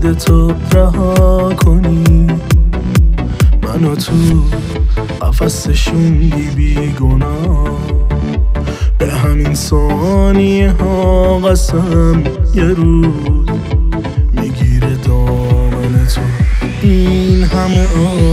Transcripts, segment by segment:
خودتو رها کنی، منو تو قفس شوندی بیگناه. به همین ثانیه ها قسم یه روز میگیره دامن تو این همه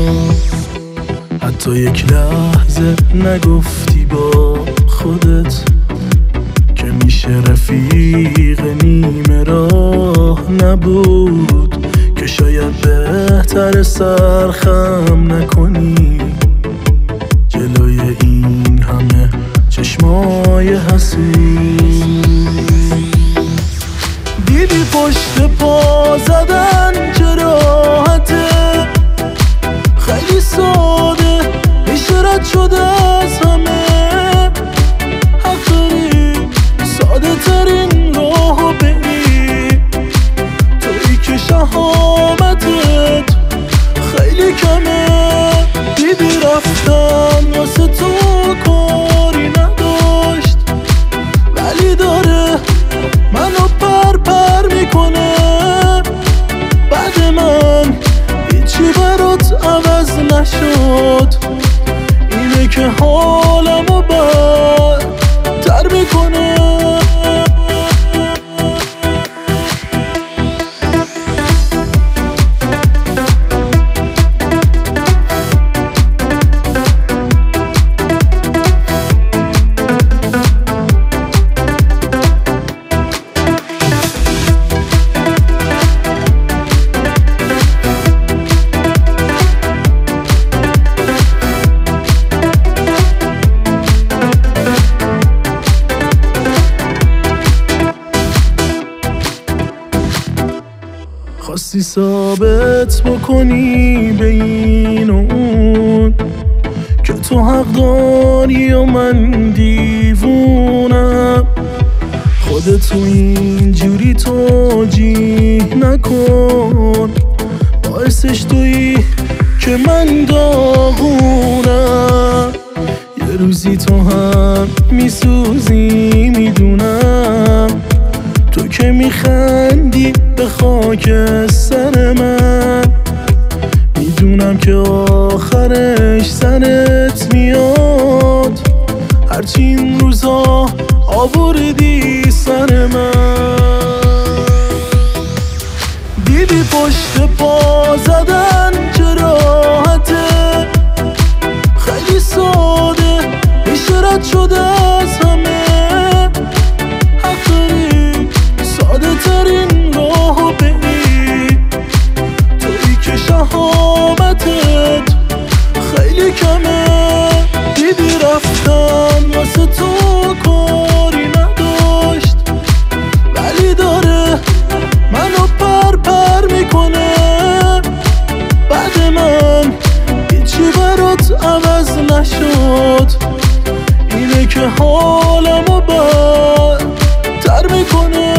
حتی یک لحظه نگفتی با خودت که میشه رفیق نیمه راه نبود، که شاید بهتر سرخم نکنی جلوی این همه چشمای حسود. دیدی پشت پا زدن چه راحته، خیلی ساده میشه رد شده از همه. حق داری ساده ترین راهو بری، تویی که شهامتت خیلی کمه. دیدی رفتن واسه تو کاری نداشت، ولی داره منو پر میکنه. بعد من هیچی برات عوض نشد، اینه که حالمو بدتر میکنه. خواستی ثابت بکنی به این و اون که تو حق داری و من دیوونم. خودتو اینجوری توجیه نکن، باعثش تویی که من داغونم. یه روزی تو هم میسوزی میدونم، تو که میخندی به خاک سر من. میدونم که آخرش سرت میاد، هرچی این روزا آوردی سر من. دیدی پشت پا زدن چه راحته، خیلی ساده میشه رد شده از همه. حق داری ساده ترین راهو بری، تویی که شهامتت خیلی کمه. دیدی رفتن واسه تو کاری نداشت، ولی داره منو پر میکنه. بعد من هیچی برات عوض نشد، اینه که حالمو بدتر میکنه.